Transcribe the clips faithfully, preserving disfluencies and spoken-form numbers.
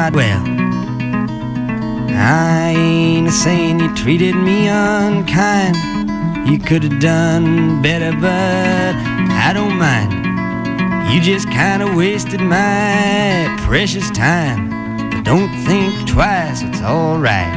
not well. I ain't a saying you treated me unkind. You could have done better, but I don't mind. You just kind of wasted my precious time. But don't think twice, it's all right.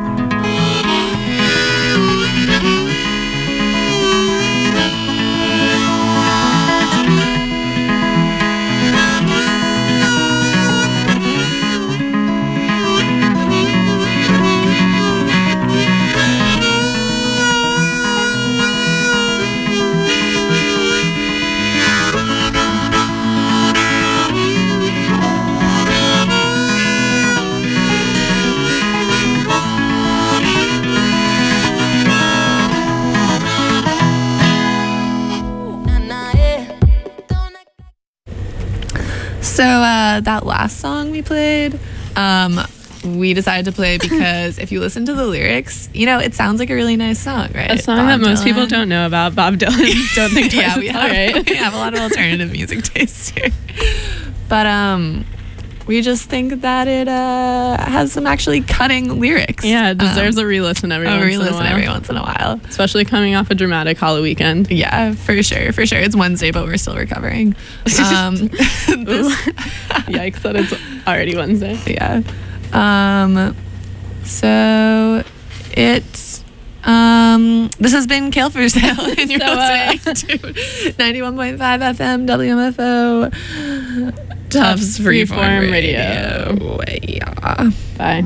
So uh, that last song we played, um, we decided to play because if you listen to the lyrics, you know, it sounds like a really nice song, right? A song Bob that most Dylan. people don't know about. Bob Dylan. Don't think twice. Yeah, we have, Right. we have a lot of alternative music tastes here. But um, we just think that it uh, has some actually cutting lyrics. Yeah, it deserves um, a re-listen every a once re-listen in a while. every once in a while. Especially coming off a dramatic Halloween weekend. Yeah, for sure, for sure. It's Wednesday, but we're still recovering. Um, this, Yikes that it's already Wednesday. Yeah. Um, so it's um, this has been Kale for Sale, and you're So, uh, listening to ninety-one point five F M W M F O Tufts Freeform Freeform Radio. Radio. Yeah. Bye.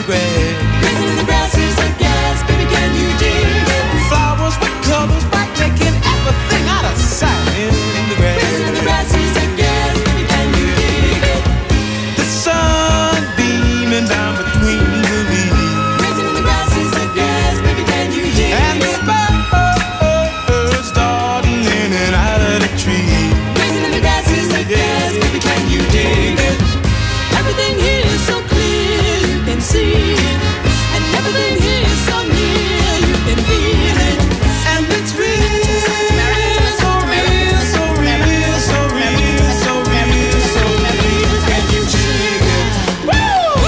grass. Raisin in the grass is a gas, baby, can you dig it? Flowers with colors bright, making everything out of sight in the grass. Raisin in the grass is a gas, baby, can you dig it? The sun beaming down between the leaves. Raisin in the grass is a gas, baby, can you dig it? And the birds starting in and out of the tree. Raisin in the grass is a gas, baby, can you dig it? Everything here is so clear, you can see it. And everything here is so near, you can feel it. And it's real, so real, so real, so real, so real, so real. Can you dig it? Woo!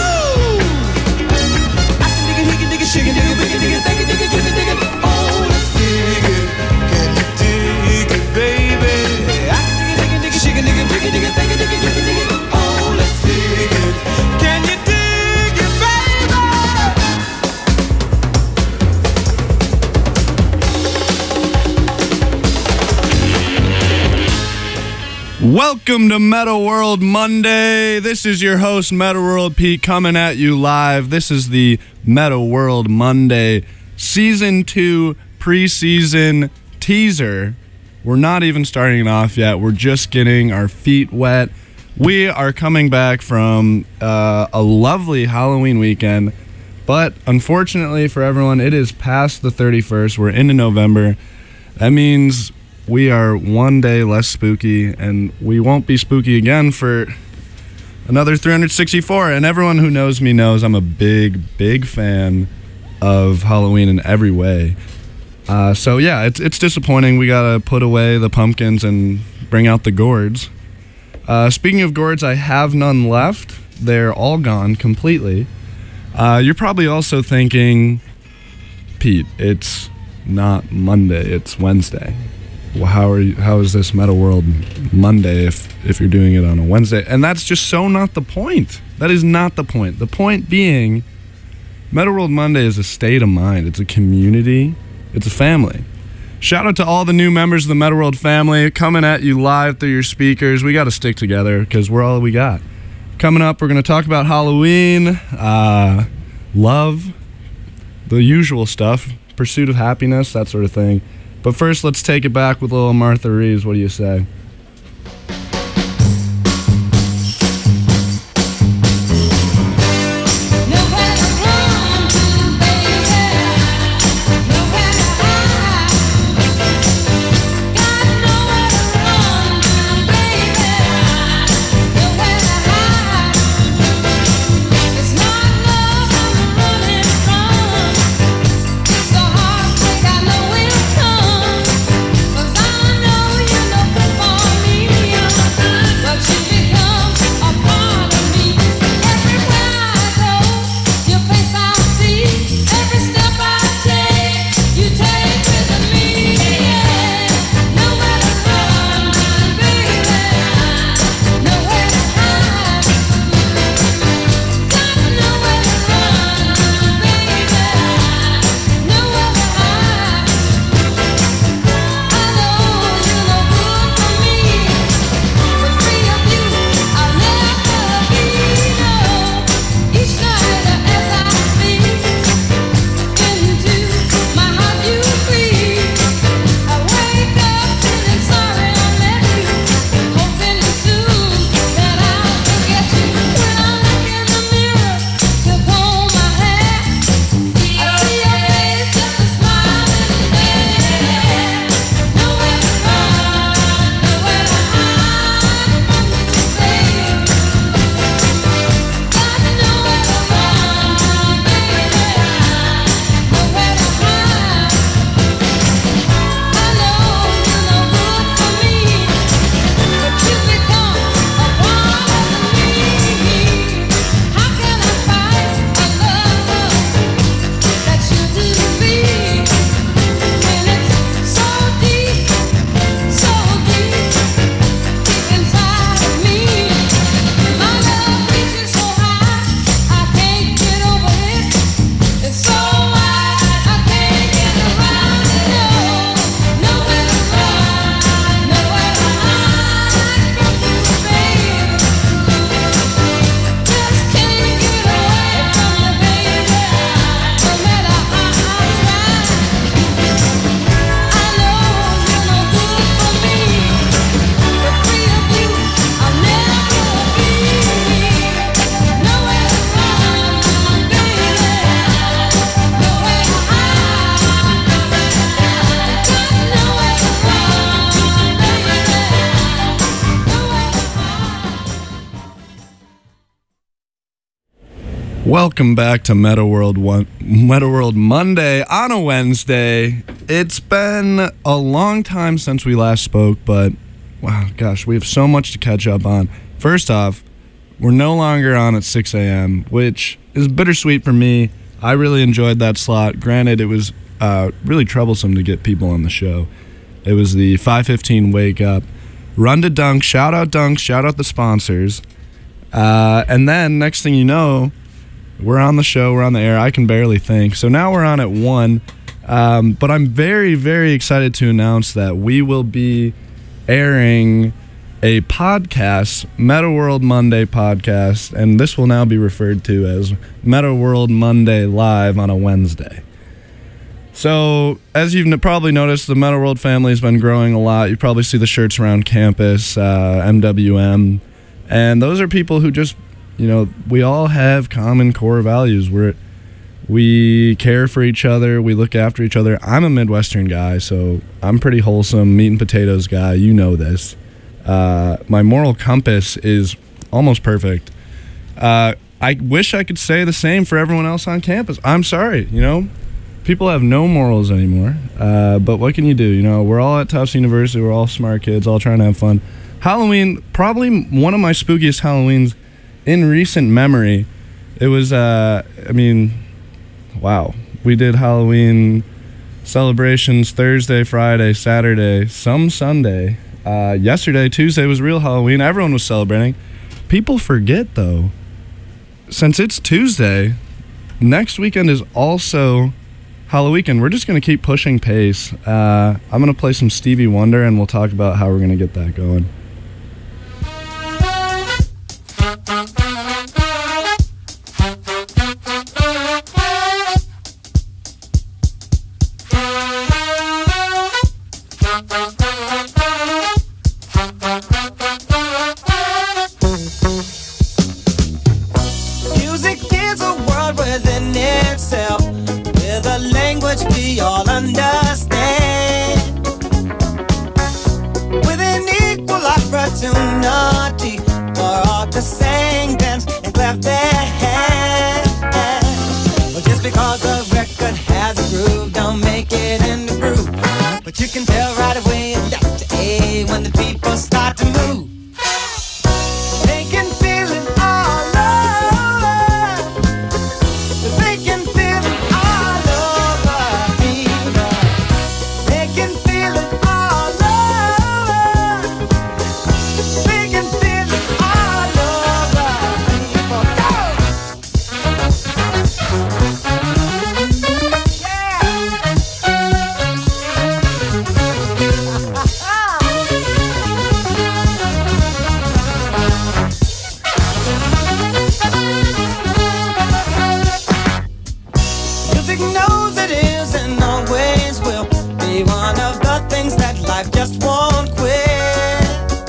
I can dig it, he can dig it, she can dig it, we can dig it, they can dig it, you can dig it. Oh, let's dig it. Can you dig it, baby? I can dig it, he can dig it, she can dig it, we can dig it, they can dig it, you can dig it. Oh, let's dig it. Can you dig it, baby? Welcome to Metal World Monday. This is your host, Metal World Pete, coming at you live. This is the Metal World Monday Season two preseason teaser. We're not even starting off yet. We're just getting our feet wet. We are coming back from uh, a lovely Halloween weekend, but unfortunately for everyone, it is past the thirty-first. We're into November. That means we are one day less spooky, and we won't be spooky again for another three hundred sixty-four. And everyone who knows me knows I'm a big, big fan of Halloween in every way. Uh, so yeah, it's it's disappointing. We gotta put away the pumpkins and bring out the gourds. Uh, speaking of gourds, I have none left. They're all gone completely. Uh, you're probably also thinking, Pete, it's not Monday, it's Wednesday. Well, how are you, how is this Metal World Monday if, if you're doing it on a Wednesday? And that's just so not the point. That is not the point. The point being, Metal World Monday is a state of mind. It's a community. It's a family. Shout out to all the new members of the Metal World family coming at you live through your speakers. We got to stick together because we're all we got. Coming up, we're going to talk about Halloween, uh, love, the usual stuff, pursuit of happiness, that sort of thing. But first, let's take it back with a little Martha Reeves. What do you say? Cause I know you know Welcome back to Meta World One, Meta World Monday on a Wednesday. It's been a long time since we last spoke, but wow, gosh, we have so much to catch up on. First off, we're no longer on at six a.m., which is bittersweet for me. I really enjoyed that slot. Granted, it was uh, really troublesome to get people on the show. It was the five fifteen wake up, run to Dunk, shout out Dunk, shout out the sponsors. Uh, and then next thing you know, we're on the show, we're on the air. I can barely think. So now we're on at one. Um, but I'm very, very excited to announce that we will be airing a podcast, Meta World Monday podcast, and this will now be referred to as Meta World Monday Live on a Wednesday. So, as you've probably noticed, the Meta World family has been growing a lot. You probably see the shirts around campus, uh, M W M, and those are people who just, you know, we all have common core values. We're, we care for each other. We look after each other. I'm a Midwestern guy, so I'm pretty wholesome, meat and potatoes guy. You know this. Uh, my moral compass is almost perfect. Uh, I wish I could say the same for everyone else on campus. I'm sorry, you know. People have no morals anymore. Uh, but what can you do? You know, we're all at Tufts University. We're all smart kids, all trying to have fun. Halloween, probably one of my spookiest Halloweens in recent memory. It was, uh, I mean, wow. We did Halloween celebrations Thursday, Friday, Saturday, some Sunday. Uh, yesterday, Tuesday, was real Halloween. Everyone was celebrating. People forget, though, since it's Tuesday, next weekend is also Halloween. We're just going to keep pushing pace. Uh, I'm going to play some Stevie Wonder, and we'll talk about how we're going to get that going. Music is a world within itself, with a language we all understand, with an equal opportunity for all to sing, dance, and clap their hands. But just because the record has a groove, don't make it in the groove. But you can tell right away, left to A, when the people start to move. They can feel it all over. They can feel it all over people. They can feel it all over. They can feel it all over people. Go! Music knows it is and always will be one of the things that life just won't quit.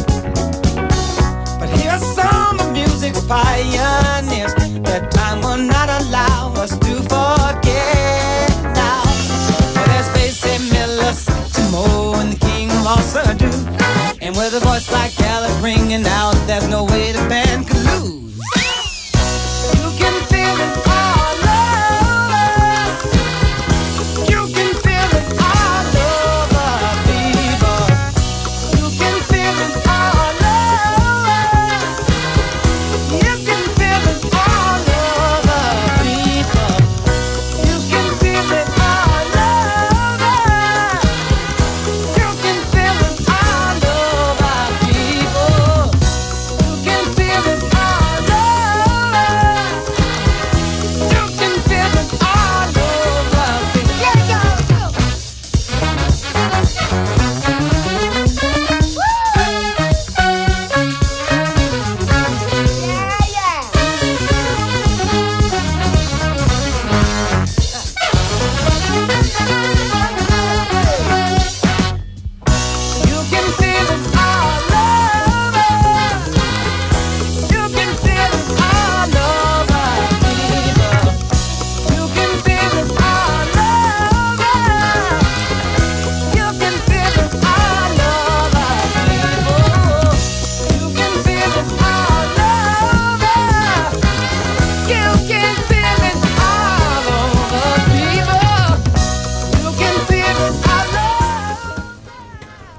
But here's some of music's pioneers that time will not allow us to forget now. Well, there's Basie Miller, Satchmo, and the king of all Surdo. And with a voice like Alice ringing out, there's no way the band could lose. You can feel it all over. You can feel it all over, people. You can feel it all over. You can feel it all over, people. You can feel it all over. You can feel it all over, people. You can feel it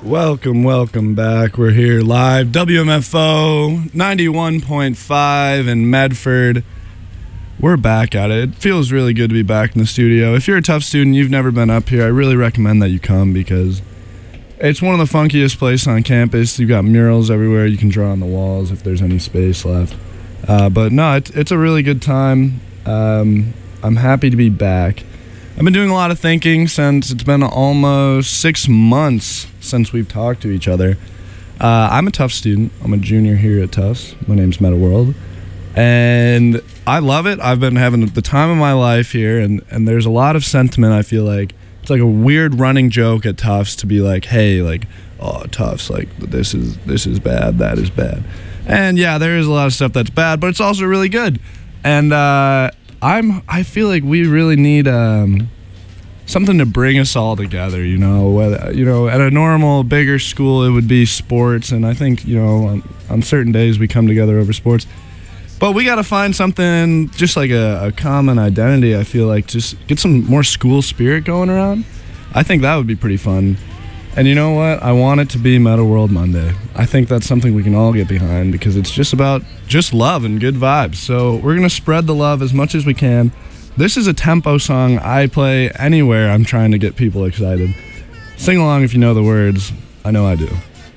Welcome, welcome back. We're here live, W M F O ninety-one point five in Medford. We're back at it. It feels really good to be back in the studio. If you're a tough student, you've never been up here, I really recommend that you come because it's one of the funkiest places on campus. You've got murals everywhere. You can draw on the walls if there's any space left. Uh, but no, it's, it's a really good time. Um, I'm happy to be back. I've been doing a lot of thinking since it's been almost six months since we've talked to each other. Uh, I'm a Tufts student. I'm a junior here at Tufts. My name's Meta World. And I love it. I've been having the time of my life here, and, and there's a lot of sentiment, I feel like. It's like a weird running joke at Tufts to be like, hey, like, oh, Tufts, like, this is this is bad, that is bad. And yeah, there is a lot of stuff that's bad, but it's also really good. And uh, I'm I feel like we really need um, something to bring us all together. You know, whether, you know, at a normal bigger school it would be sports, and I think you know on, on certain days we come together over sports. But we got to find something just like a, a common identity. I feel like just get some more school spirit going around. I think that would be pretty fun. And you know what? I want it to be Meta World Monday. I think that's something we can all get behind because it's just about just love and good vibes. So we're going to spread the love as much as we can. This is a tempo song I play anywhere I'm trying to get people excited. Sing along if you know the words. I know I do.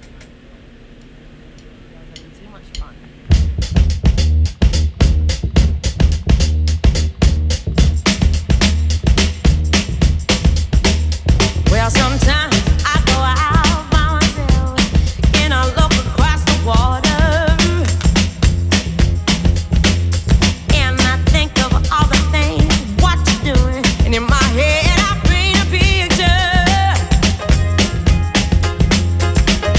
Well, sometimes I go out by myself and I look across the water and I think of all the things what you're doing, and in my head I paint a picture.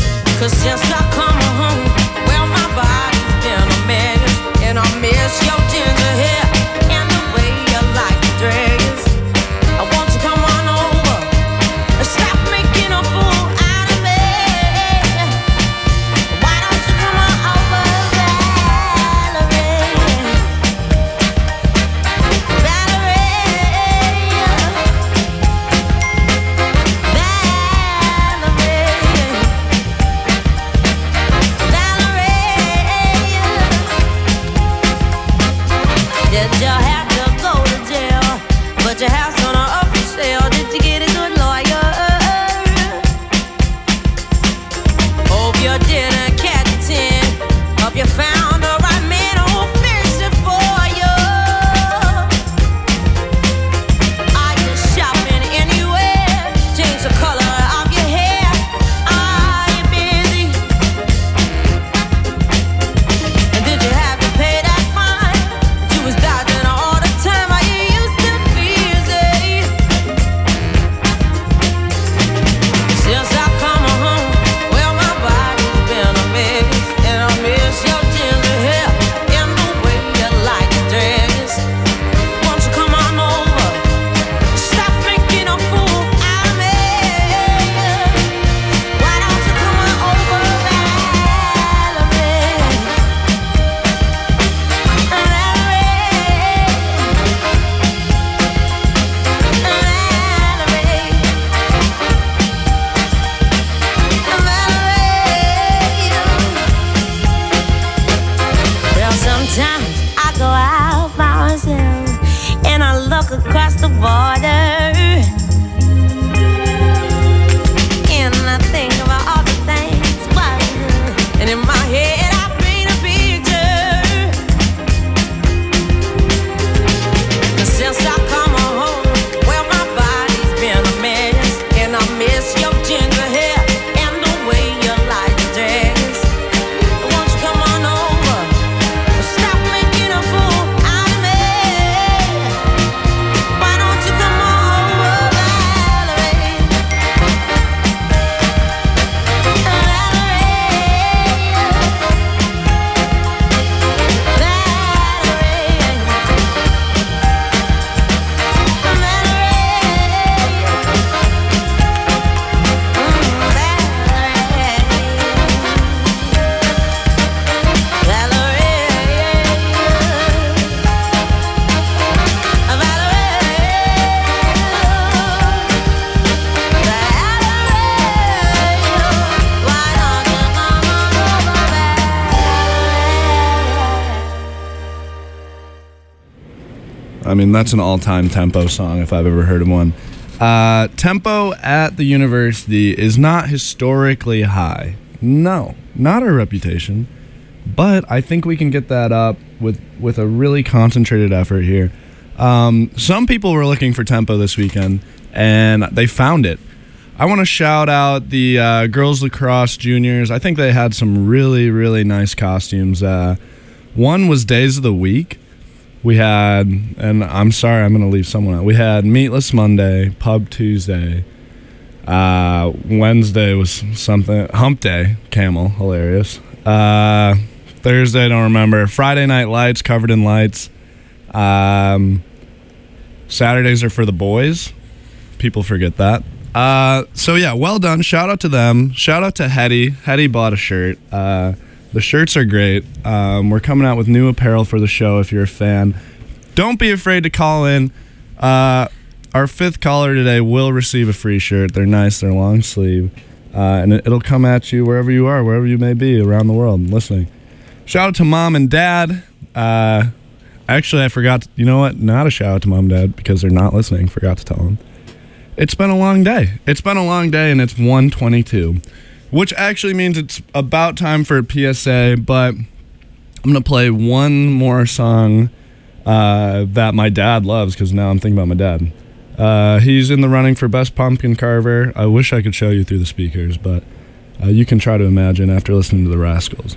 I mean, that's an all-time Tempo song if I've ever heard of one. Uh, tempo at the university is not historically high. No, not our reputation. But I think we can get that up with, with a really concentrated effort here. Um, some people were looking for tempo this weekend, and they found it. I want to shout out the uh, girls lacrosse juniors. I think they had some really, really nice costumes. Uh, one was Days of the Week. We had, and I'm sorry, I'm going to leave someone out. We had Meatless Monday, Pub Tuesday. Uh, Wednesday was something, Hump Day, Camel, hilarious. Uh, Thursday, I don't remember. Friday Night Lights, covered in lights. Um, Saturdays are for the boys. People forget that. Uh, so yeah, well done. Shout out to them. Shout out to Hetty. Hetty bought a shirt. Uh, the shirts are great. Um, we're coming out with new apparel for the show if you're a fan. Don't be afraid to call in. Uh, our fifth caller today will receive a free shirt. They're nice. They're long sleeve. Uh, and it, it'll come at you wherever you are, wherever you may be around the world listening. Shout out to Mom and Dad. Uh, actually, I forgot. To, you know what? Not a shout out to Mom and Dad because they're not listening. Forgot to tell them. It's been a long day. It's been a long day, and it's one twenty-two, which actually means it's about time for a P S A, but I'm going to play one more song uh, that my dad loves because now I'm thinking about my dad. Uh, he's in the running for Best Pumpkin Carver. I wish I could show you through the speakers, but uh, you can try to imagine after listening to the Rascals.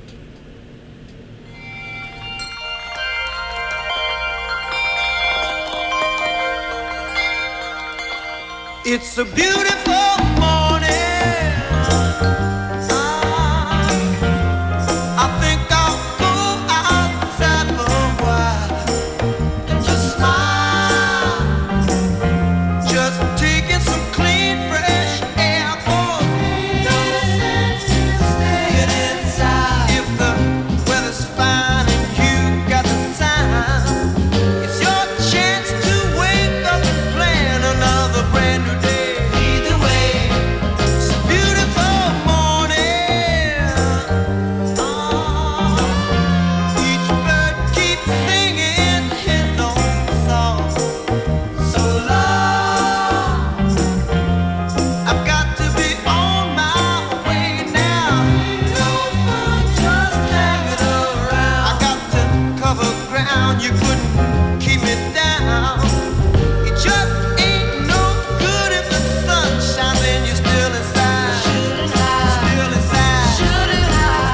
It's a beautiful morning. I think I'll go outside for a while and just smile. Just taking some clean, fresh air. Oh, no sense in staying inside. If the weather's fine and you got the time, it's your chance to wake up and plan another brand new day. Either way, it's a beautiful morning. Oh, each bird keeps singing his own song. So long, I've got to be on my way now. No fun just hanging around. I got to cover ground. You couldn't keep me down. It just ain't no good if the sun shines and you're still inside. Still inside. Still inside. Still inside.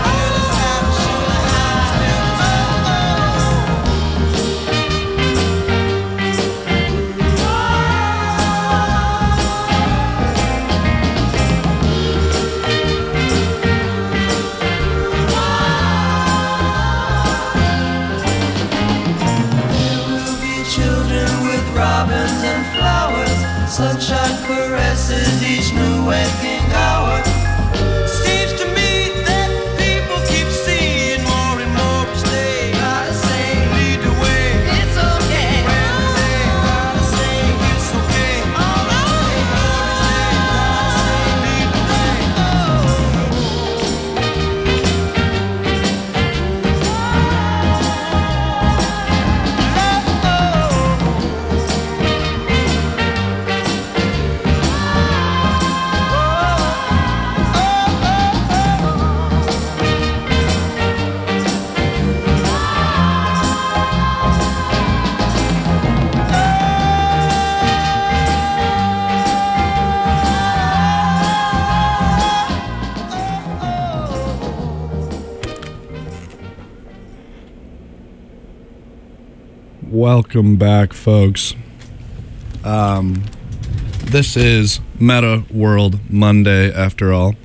There will be children with robins and flowers. Sunshine caresses each new waking hour. Seems to me that people keep seeing more and more each day. Gotta say, lead the way. It's okay. Gotta say, it's okay. All right. Gotta say, lead the way. Welcome back, folks. Um, this is Meta World Monday, after all.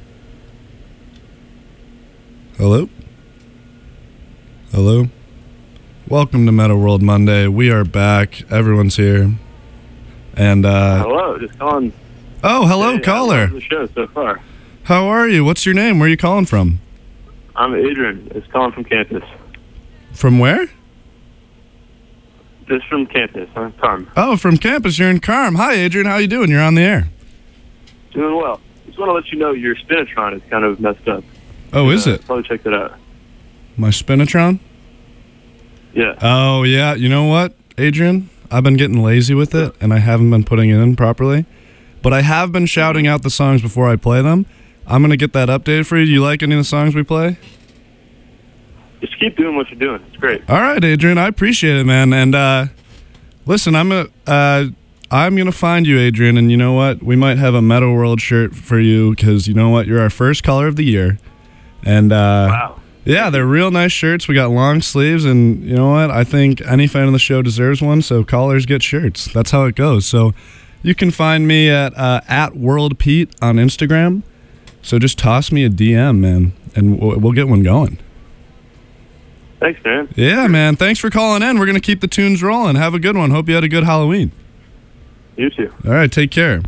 Hello? Hello? Welcome to Meta World Monday. We are back. Everyone's here. And, uh... Hello, just calling. Oh, hello, Hey, caller. I love the show so far. How are you? What's your name? Where are you calling from? I'm Adrian. Just calling from campus. From where? Just from campus. I'm Carm. Oh, from campus. You're in Carm. Hi, Adrian. How you doing? You're on the air. Doing well. Just want to let you know your Spinatron is kind of messed up. Oh, is Uh, it? Probably check that out. My Spinatron? Yeah. Oh, yeah. You know what? Adrian. I've been getting lazy with it, and I haven't been putting it in properly. But I have been shouting out the songs before I play them. I'm going to get that updated for you. Do you like any of the songs we play? Just keep doing what you're doing. It's great. All right, Adrian. I appreciate it, man. And uh, listen, I'm a, uh, I'm going to find you, Adrian, and you know what? We might have a Metal World shirt for you because, you know what? You're our first color of the year. And uh, Wow. yeah, they're real nice shirts. We got long sleeves, and you know what? I think any fan of the show deserves one, so callers get shirts. That's how it goes. So you can find me at uh, at World Pete on Instagram. So just toss me a D M, man, and we'll, we'll get one going. Thanks, man. Yeah, man. Thanks for calling in. We're going to keep the tunes rolling. Have a good one. Hope you had a good Halloween. You too. All right, take care.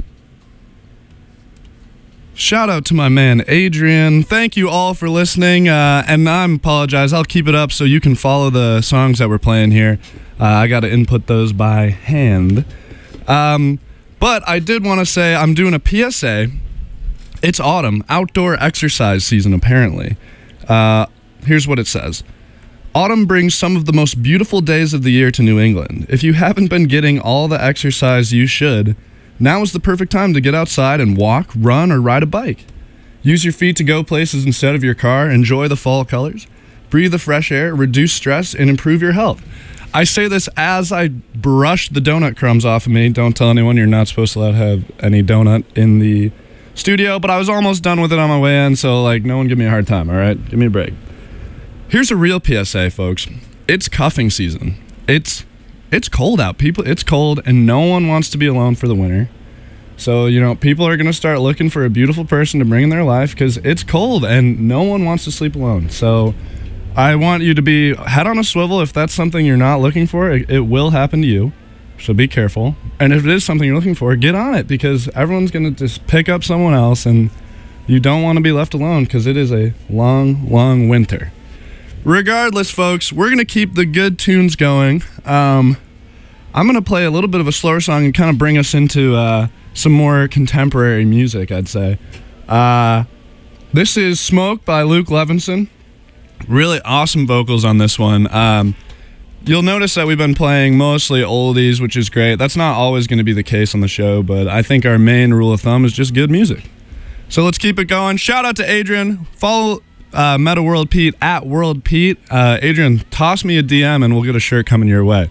Shout out to my man, Adrian. Thank you all for listening. Uh, and I apologize. I'll keep it up so you can follow the songs that we're playing here. Uh, I got to input those by hand. Um, but I did want to say I'm doing a P S A. It's autumn, outdoor exercise season, apparently. Uh, here's what it says. Autumn brings some of the most beautiful days of the year to New England. If you haven't been getting all the exercise you should, now is the perfect time to get outside and walk, run, or ride a bike. Use your feet to go places instead of your car. Enjoy the fall colors. Breathe the fresh air, reduce stress, and improve your health. I say this as I brush the donut crumbs off of me. Don't tell anyone, you're not supposed to let have any donut in the studio, but I was almost done with it on my way in, so like, no one give me a hard time, all right? Give me a break. Here's a real P S A, folks. It's cuffing season. It's it's cold out. People, it's cold, and no one wants to be alone for the winter. So, you know, people are going to start looking for a beautiful person to bring in their life because it's cold, and no one wants to sleep alone. So I want you to be head on a swivel. If that's something you're not looking for, it, it will happen to you. So be careful. And if it is something you're looking for, get on it because everyone's going to just pick up someone else, and you don't want to be left alone because it is a long, long winter. Regardless, folks, we're going to keep the good tunes going. Um, I'm going to play a little bit of a slower song and kind of bring us into uh, some more contemporary music, I'd say. Uh, this is Smoke by Luke Levinson. Really awesome vocals on this one. Um, you'll notice that we've been playing mostly oldies, which is great. That's not always going to be the case on the show, but I think our main rule of thumb is just good music. So let's keep it going. Shout out to Adrian. Follow uh, Meta World Pete at World Pete. Uh, Adrian, toss me a D M and we'll get a shirt coming your way.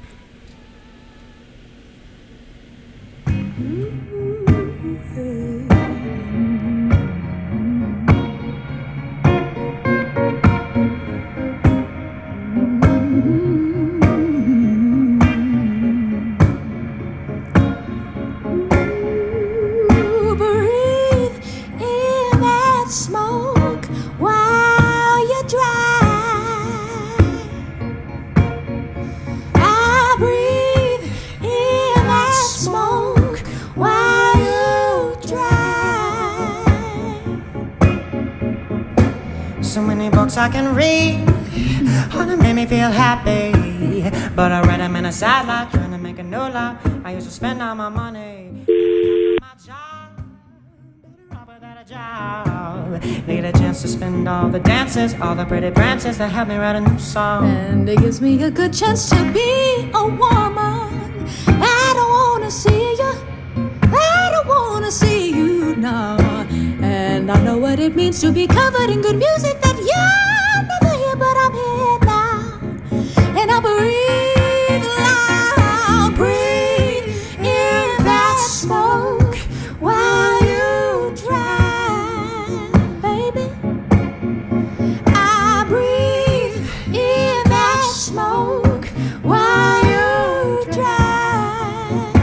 So many books I can read, oh, they made me feel happy. But I read them in a sad life, trying to make a new life. I used to spend all my money. My job, better off without a job. Need a chance to spend all the dances, all the pretty prances that help me write a new song. And it gives me a good chance to be a woman. I don't wanna see you, I don't wanna see you now. And I know what it means to be covered in good music that you're never here, but I'm here now. And I breathe loud, breathe in that smoke while you drive, baby. I breathe in that smoke while you drive.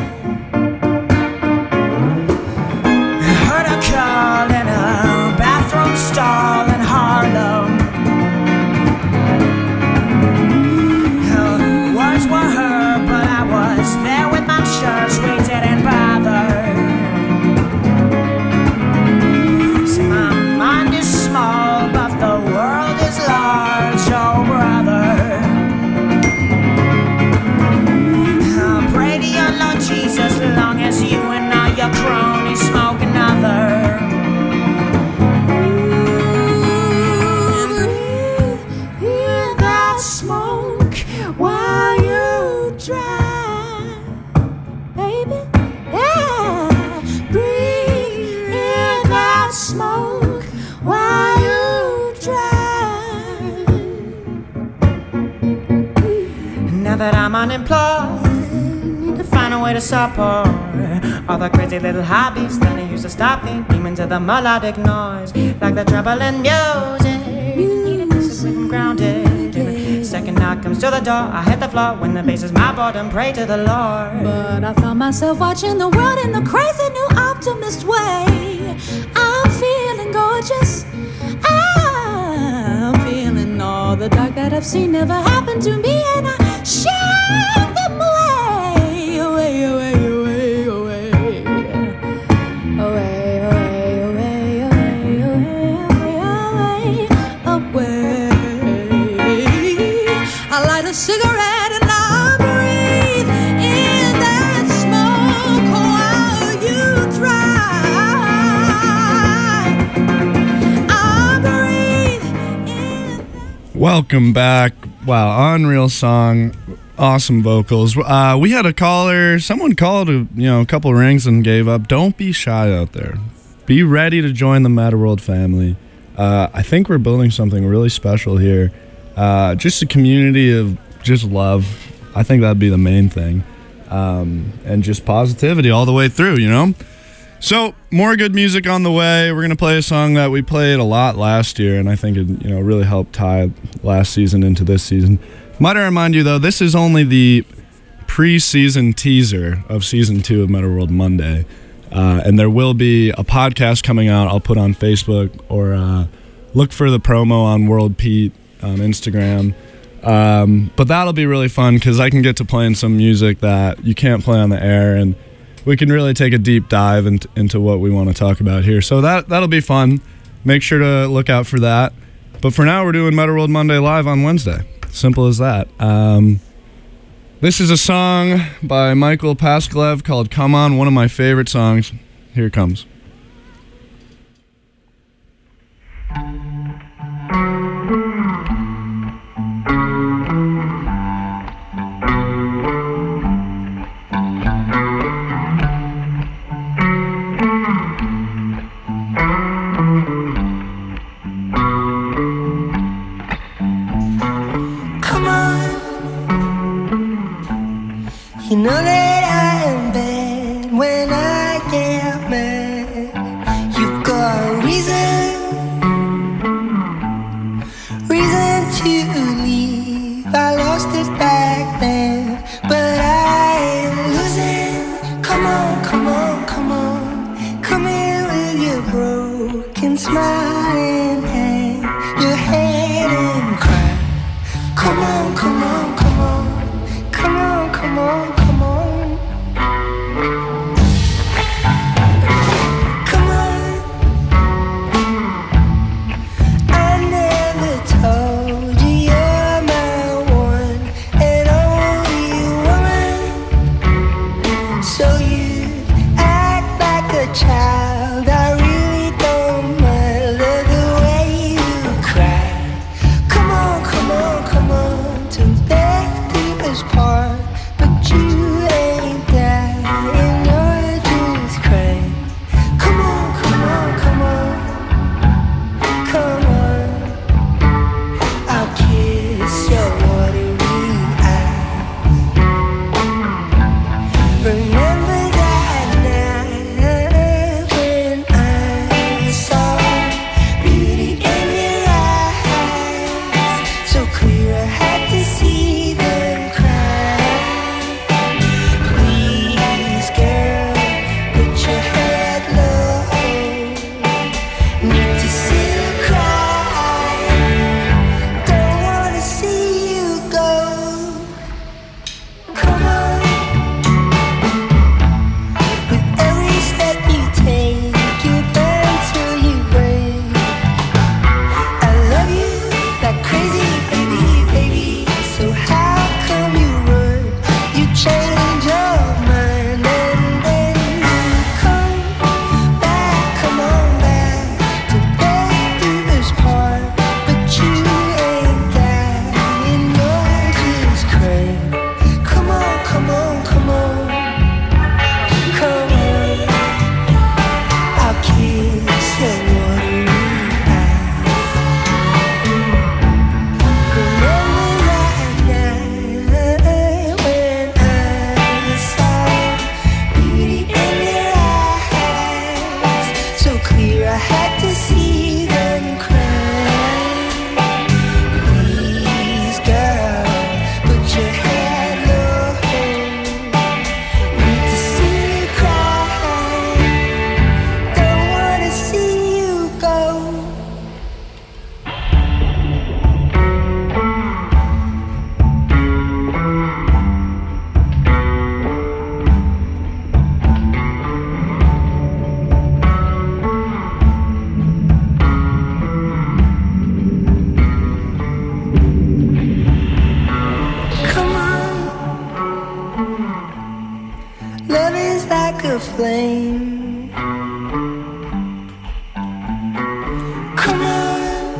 Heard a call in a bathroom stall in Harlem. that I'm unemployed, need to find a way to support all the crazy little hobbies that I used to stop the demons of the melodic noise, like the trouble in music. Need a piece of rhythm grounded. Second knock comes to the door, I hit the floor. When the bass is my boredom, pray to the Lord. But I found myself watching the world in a crazy new optimist way. I'm feeling gorgeous. I'm feeling all the dark that I've seen never happened to me, and I shake them away, away, away, away, away, away, away, away, away, away, away, away. I light a cigarette and I breathe in that smoke while you drive. I breathe in. Welcome back. Wow, unreal song, awesome vocals. Uh, we had a caller. Someone called, a, you know, a couple rings and gave up. Don't be shy out there. Be ready to join the Meta World family. Uh, I think we're building something really special here. Uh, just a community of just love. I think that'd be the main thing, um, and just positivity all the way through. You know. So, more good music on the way. We're going to play a song that we played a lot last year, and I think it, you know, really helped tie last season into this season. Might I remind you, though, this is only the pre-season teaser of Season two of Meta World Monday, uh, and there will be a podcast coming out I'll put on Facebook, or uh, look for the promo on World Pete on Instagram. Um, but that'll be really fun, because I can get to playing some music that you can't play on the air, and we can really take a deep dive into, into what we want to talk about here. So that, that'll be fun. Make sure to look out for that. But for now, we're doing Meta World Monday live on Wednesday. Simple as that. Um, this is a song by Michael Paskalev called Come On, one of my favorite songs. Here it comes. You know that I am bad when I get mad. You've got a reason, reason to leave. I lost it back then, but I ain't losing. Come on, come on, come on. Come in with your broken smile in hand, your head and cry. Come on, come on, come on. Come on, come on, come on. Come on. I never told you you're my one and only woman. So you act like a child. I really don't mind. Love the way a flame. Come on,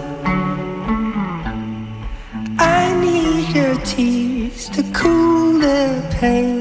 I need your tears to cool the pain.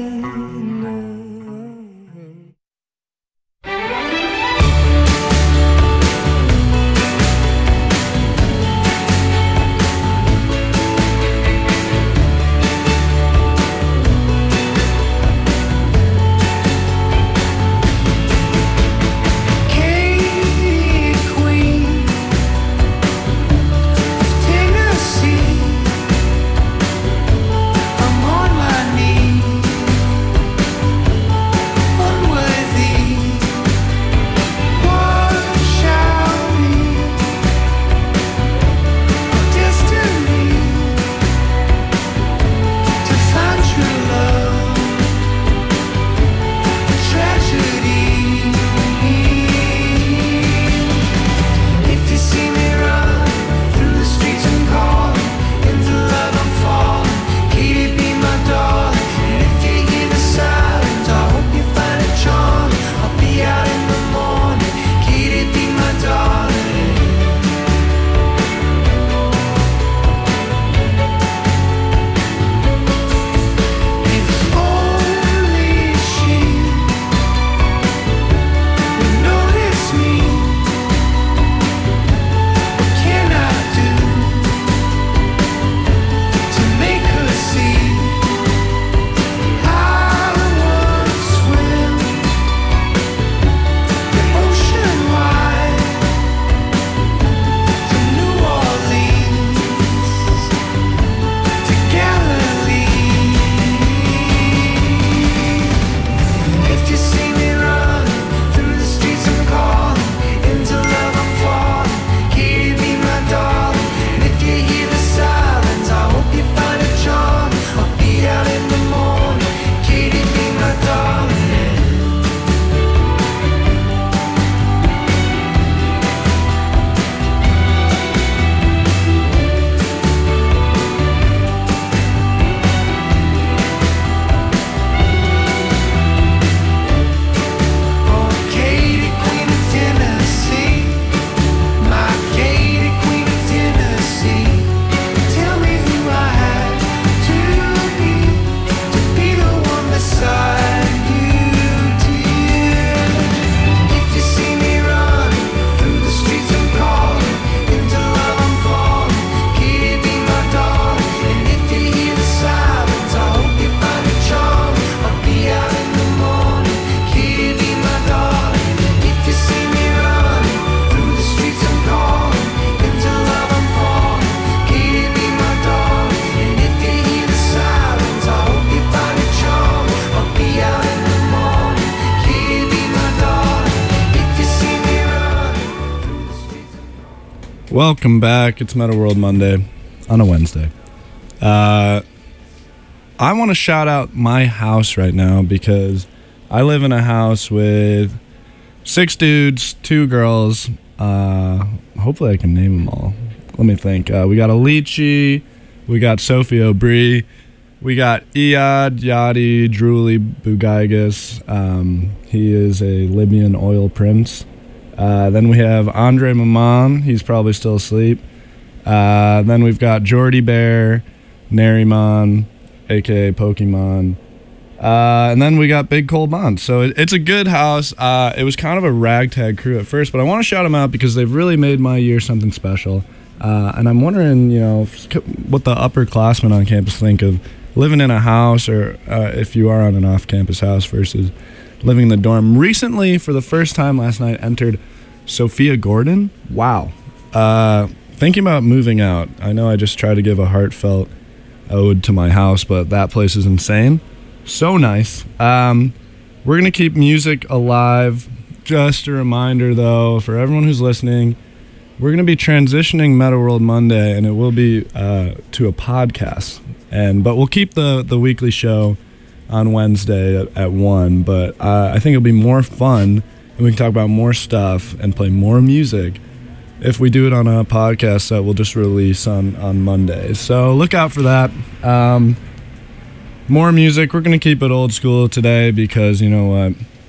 Welcome back. It's Metal World Monday on a Wednesday. Uh, I want to shout out my house right now because I live in a house with six dudes, two girls. Uh, hopefully I can name them all. Let me think. Uh, we got Alici, we got Sophie O'Brien, we got Iyad Yadi Druli Bugaigas. Um, he is a Libyan oil prince. Uh, then we have Andre Maman. He's probably still asleep. Uh, then we've got Jordy Bear, Nariman, a k a. Pokemon. Uh, and then we got Big Cole Bond. So it, it's a good house. Uh, it was kind of a ragtag crew at first, but I want to shout them out because they've really made my year something special. Uh, and I'm wondering, you know, what the upperclassmen on campus think of living in a house, or uh, if you are on an off-campus house versus living in the dorm. Recently, for the first time last night, entered Sophia Gordon. Wow. Uh, thinking about moving out. I know I just tried to give a heartfelt ode to my house, but that place is insane. So nice. Um, we're going to keep music alive. Just a reminder, though, for everyone who's listening, we're going to be transitioning Metal World Monday, and it will be uh, to a podcast. And But we'll keep the, the weekly show on Wednesday at, at one, but uh, I think it'll be more fun, and we can talk about more stuff and play more music if we do it on a podcast that we'll just release on, on Monday. So look out for that. Um, more music. We're going to keep it old school today because, you know what,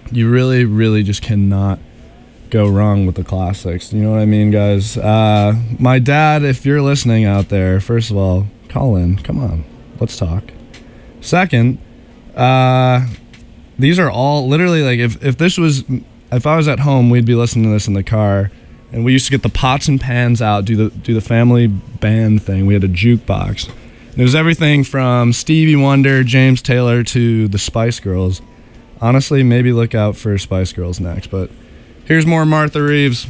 you really, really just cannot go wrong with the classics. You know what I mean, guys? Uh, my dad, if you're listening out there, first of all, call in. Come on, let's talk. Second, uh, these are all literally like if if this was if I was at home, we'd be listening to this in the car, and we used to get the pots and pans out, do the do the family band thing. We had a jukebox. And it was everything from Stevie Wonder, James Taylor to the Spice Girls. Honestly, maybe look out for Spice Girls next, but here's more Martha Reeves.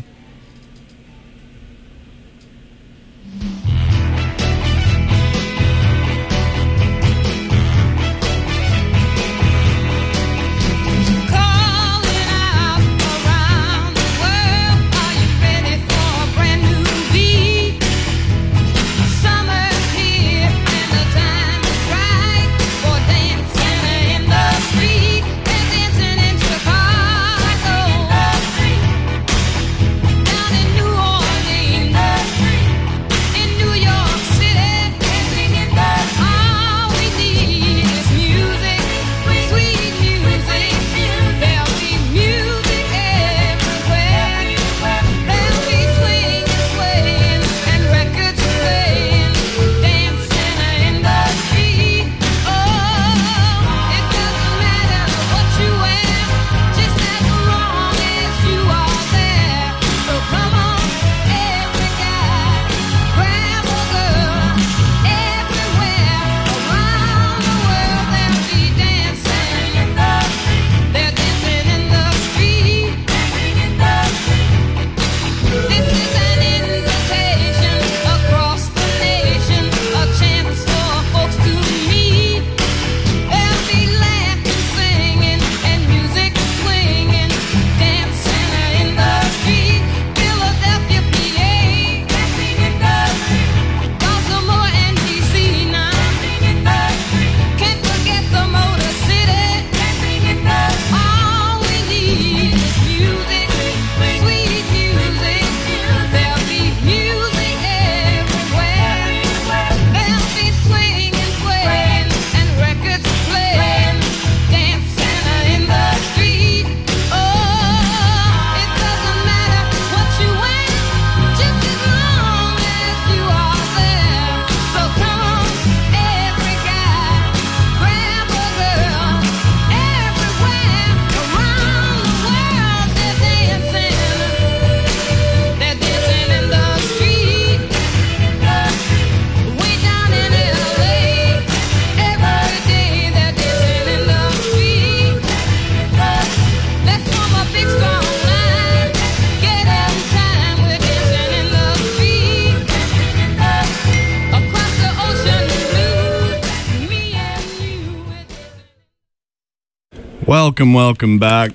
Welcome, welcome back.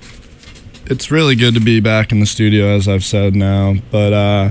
It's really good to be back in the studio, as I've said now, but uh,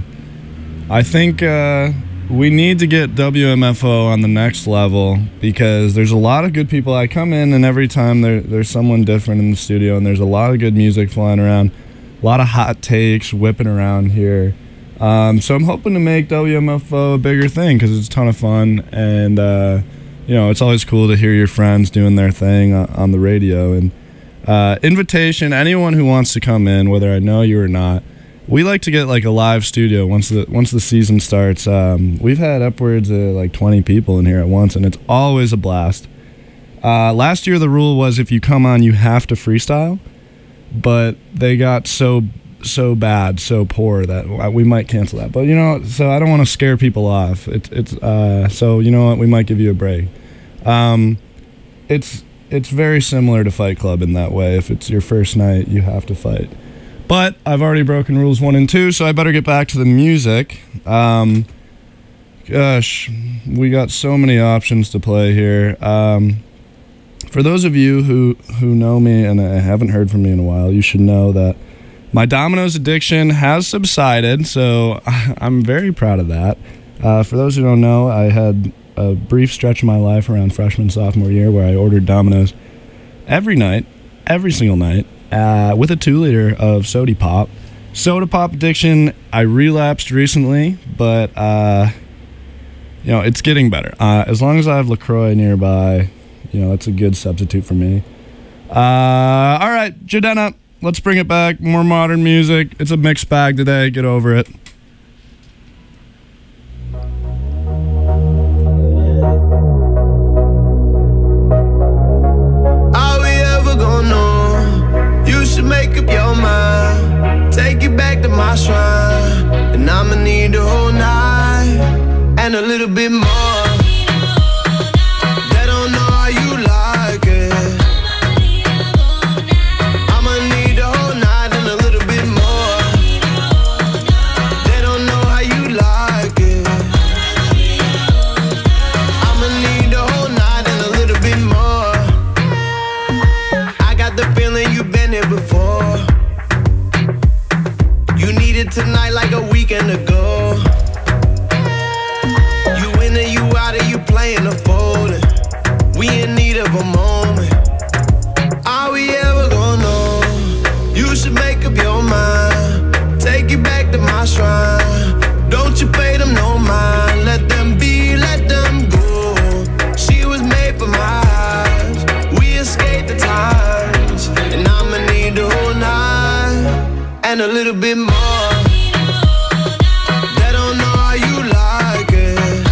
I think uh, we need to get W M F O on the next level because there's a lot of good people. I come in and every time there, there's someone different in the studio and there's a lot of good music flying around, a lot of hot takes whipping around here. Um, so I'm hoping to make W M F O a bigger thing because it's a ton of fun and uh, you know, it's always cool to hear your friends doing their thing on the radio. And uh, invitation, anyone who wants to come in, whether I know you or not, we like to get like a live studio once the once the season starts. Um, we've had upwards of like twenty people in here at once, and it's always a blast. Uh, last year the rule was if you come on, you have to freestyle, but they got so so bad, so poor that we might cancel that. But you know, so I don't want to scare people off. It's it's uh, so you know what, we might give you a break. Um, it's it's very similar to Fight Club in that way. If it's your first night, you have to fight. But I've already broken rules one and two, so I better get back to the music. Um, gosh, we got so many options to play here. Um, for those of you who who know me and haven't heard from me in a while, you should know that my Domino's addiction has subsided, so I'm very proud of that. Uh, for those who don't know, I had a brief stretch of my life around freshman, sophomore year where I ordered Domino's every night, every single night, uh, with a two-liter of Soda Pop. Soda Pop addiction, I relapsed recently, but uh, you know, it's getting better. Uh, as long as I have LaCroix nearby, you know, that's a good substitute for me. Uh, all right, Jadena, let's bring it back. More modern music. It's a mixed bag today. Get over it. Are we ever gonna know? You should make up your mind. Take it back to my shrine. And I'ma need the whole night. And a little bit more. They don't know how you like it. I'ma need the whole night and a little bit more. They don't know how you like it. I'ma need the whole night and a little bit more. I got the feeling you've been here before. You need it tonight like a weekend ago. You in or you out or you playing a folding. We in need of a moment. Are we ever gonna know? You should make up your mind. Take it back to my shrine. Don't you pay them no mind. Let them be, let them go. She was made for my eyes. We escaped the times. And I'ma need the whole night. And a little bit more. They don't know how you like it.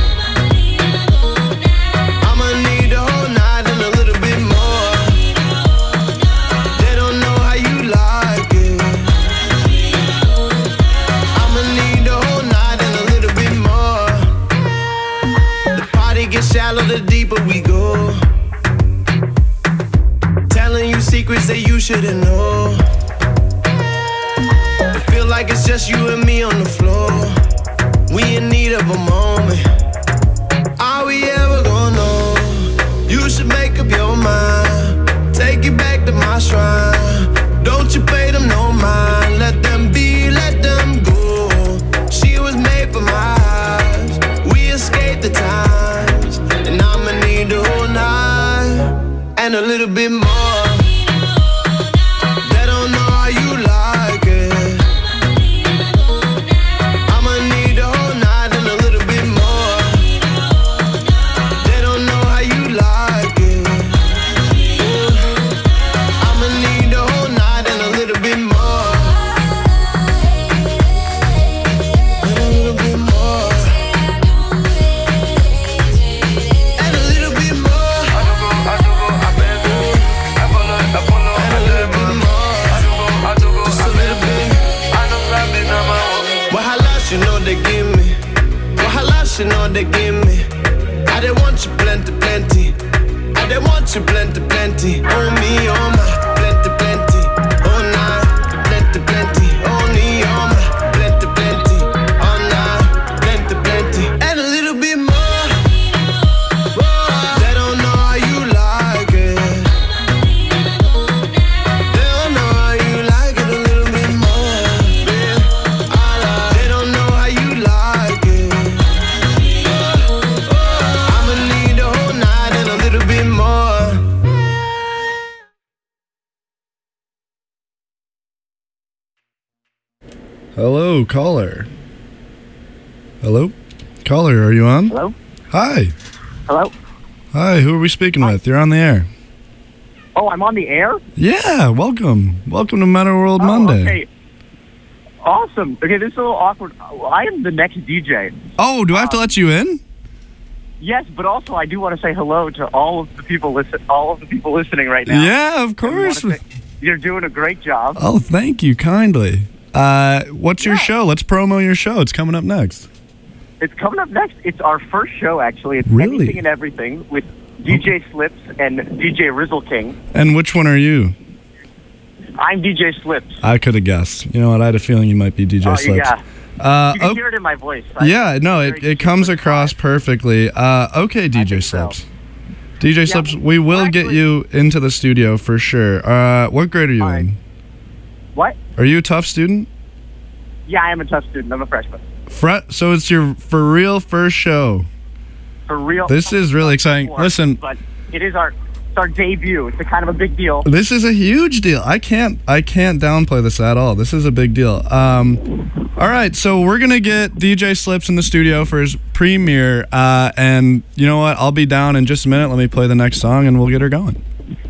I'ma need the whole night and a little bit more. They don't know how you like it. I'ma need the whole night and a little bit more. The party gets shallow the deeper we go. Telling you secrets that you shouldn't know. It feel like it's just you and me on the floor. We in need of a moment. Are we ever gonna know? You should make up your mind. Take it back to my shrine. Don't you pay them no mind. Let them be, let them go. She was made for my eyes. We escaped the times. And I'ma need the whole night. And a little bit more. They don't know how you like it. I'ma need the whole night and a little bit more. They don't know how you like it. I'ma need the whole night and a little bit more. And a little bit more. And a little bit more. And a little bit more. Just a little bit. Wahala, you know they give me. Wahala, you know they give me. I didn't want you plenty, plenty. I didn't want you plenty, plenty. Oh me, oh my, plenty, plenty. Oh nine, plenty, plenty. Oh me, oh my, plenty, plenty. Oh nine, plenty, plenty. And a little bit more. They don't know how you like it. They don't know how you like it. A little bit more. Yeah. I like- They don't know how you like it. I'ma need the whole night and a little bit more. Hello, caller. Hello? Caller, are you on? Hello? Hi. Hello? Hi, who are we speaking with? You're on the air. Oh, I'm on the air? Yeah, welcome. Welcome to Meta World Oh, Monday. okay. Awesome. Okay, this is a little awkward. I am the next D J. Oh, do I have to let you in? Yes, but also I do want to say hello to all of the people listen, all of the people listening right now. Yeah, of I wanna course. say you're doing a great job. Oh, thank you kindly. Uh, what's your Yeah. show? Let's promo your show. It's coming up next. It's coming up next. It's our first show, actually. It's Really? Anything and Everything with D J Slips and D J Rizzle King. And which one are you? I'm D J Slips. I could have guessed. You know what? I had a feeling you might be D J Oh, Slips. yeah. Uh, You can oh, hear it in my voice. I- yeah, no, it, very it comes across perfectly. Uh, okay, D J think so. Slips. D J Slips, we will get actually- you into the studio for sure. Uh, what grade are you All right. in? What? Are you a tough student? Yeah, I am a tough student. I'm a freshman. Fret. So it's your for real first show. For real. This is really exciting. Before, Listen, But it is our, it's our debut. It's a kind of a big deal. this is a huge deal. I can't I can't downplay this at all. This is a big deal. Um, all right, so we're gonna get D J Slips in the studio for his premiere, uh, and you know what? I'll be down in just a minute. Let me play the next song, and we'll get her going.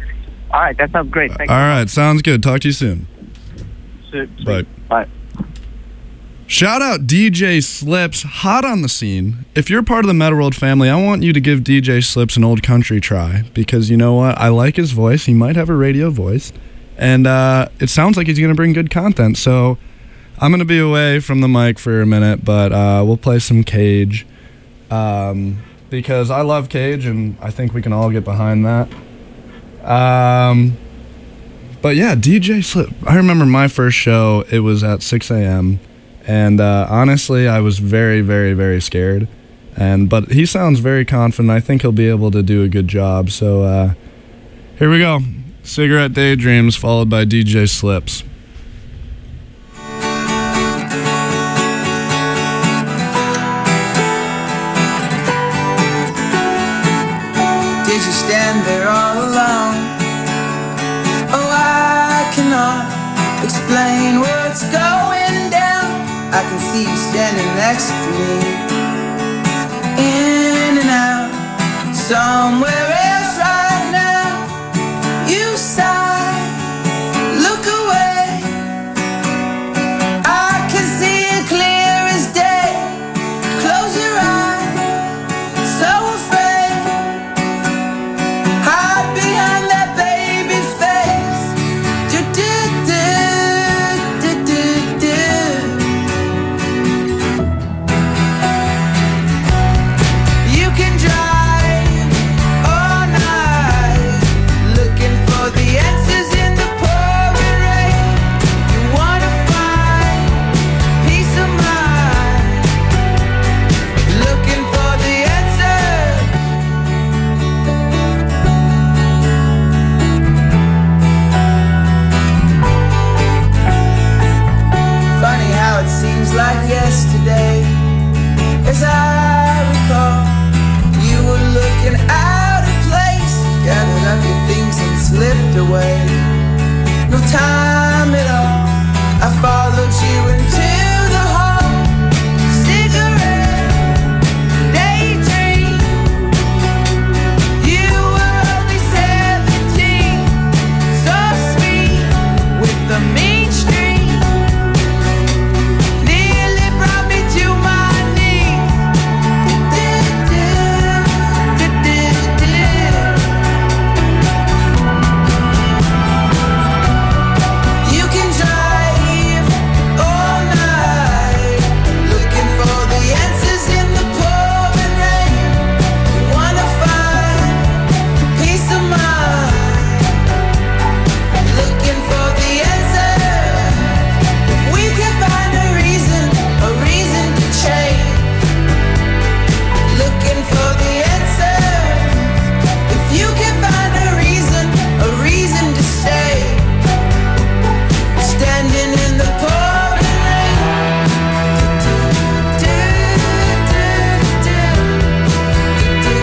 All right, that sounds great. Thank All you. right, sounds good. Talk to you soon. Sweet. Bye. Bye. Shout out D J Slips, hot on the scene. If you're part of the Meta World family, I want you to give D J Slips an old country try, because you know what? I like his voice. He might have a radio voice, and uh, it sounds like he's going to bring good content. So I'm going to be away from the mic for a minute, but uh, we'll play some Cage, um, because I love Cage, and I think we can all get behind that. Um, but yeah, D J Slip. I remember my first show, it was at six a.m., and uh, honestly, I was very, very, very scared. And but he sounds very confident. I think he'll be able to do a good job. So uh, here we go. Cigarette Daydreams, followed by D J Slips. Did you stand there all alone? Oh, I cannot explain what's going down. I can see you standing next to me, in and out, somewhere else right now. You sigh, look away. I can see it clear as day. Close your eyes, so afraid. Hide behind that baby face. Do do do do do do. You can drive all night, looking for the answers in the pouring rain. You wanna find peace of mind, looking for the answers. Funny how it seems like yesterday. As I recall, you were looking out of place, gathered up your things and slipped away. No time at all, I followed you into the hall. Cigarette, daydream. You were only seventeen, so sweet with the mean streak. Nearly brought me to my knees. You can drive all night, looking for the answers in the pouring rain. You wanna find peace of mind, looking for the answers. If we can find a reason, a reason to change, looking for the answers. If you can find a reason, a reason to stay, standing in the pouring rain. Do, do, do, do,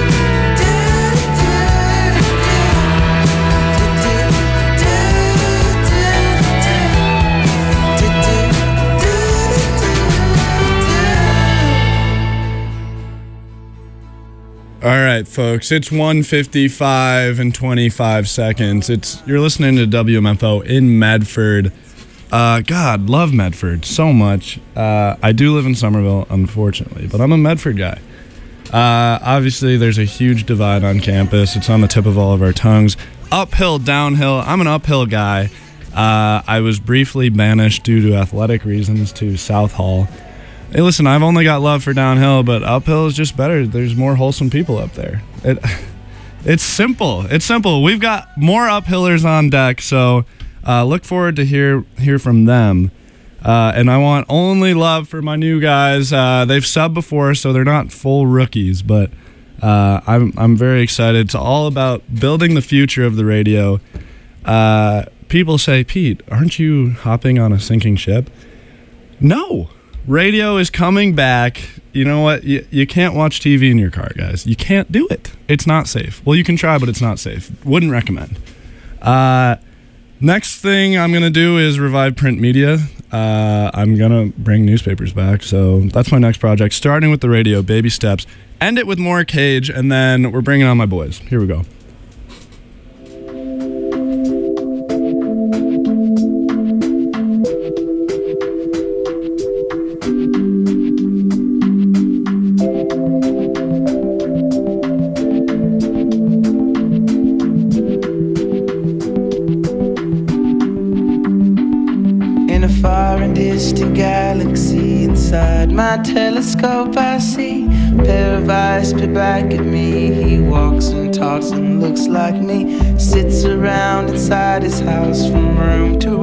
All right, folks, it's one fifty-five and twenty-five seconds. It's you're listening to W M F O in Medford. Uh, God, love Medford so much. Uh, I do live in Somerville, unfortunately, but I'm a Medford guy. Uh, obviously, there's a huge divide on campus. It's on the tip of all of our tongues. Uphill, downhill. I'm an uphill guy. Uh, I was briefly banished due to athletic reasons to South Hall. Hey, listen, I've only got love for downhill, but uphill is just better. There's more wholesome people up there. It, it's simple. It's simple. We've got more uphillers on deck, so uh, look forward to hear hear from them. Uh, and I want only love for my new guys. Uh, they've subbed before, so they're not full rookies, but uh, I'm I'm very excited. It's all about building the future of the radio. Uh, people say, Pete, aren't you hopping on a sinking ship? No. Radio is coming back. You know what? You, you can't watch T V in your car, guys. You can't do it. It's not safe. Well, you can try, but it's not safe. Wouldn't recommend. Uh, next thing I'm going to do is revive print media. Uh, I'm going to bring newspapers back. So that's my next project. Starting with the radio, baby steps. End it with more Cage, and then we're bringing on my boys. Here we go. In a far and distant galaxy, inside my telescope I see a pair of eyes peer back at me. He walks and talks and looks like me, sits around inside his house from room to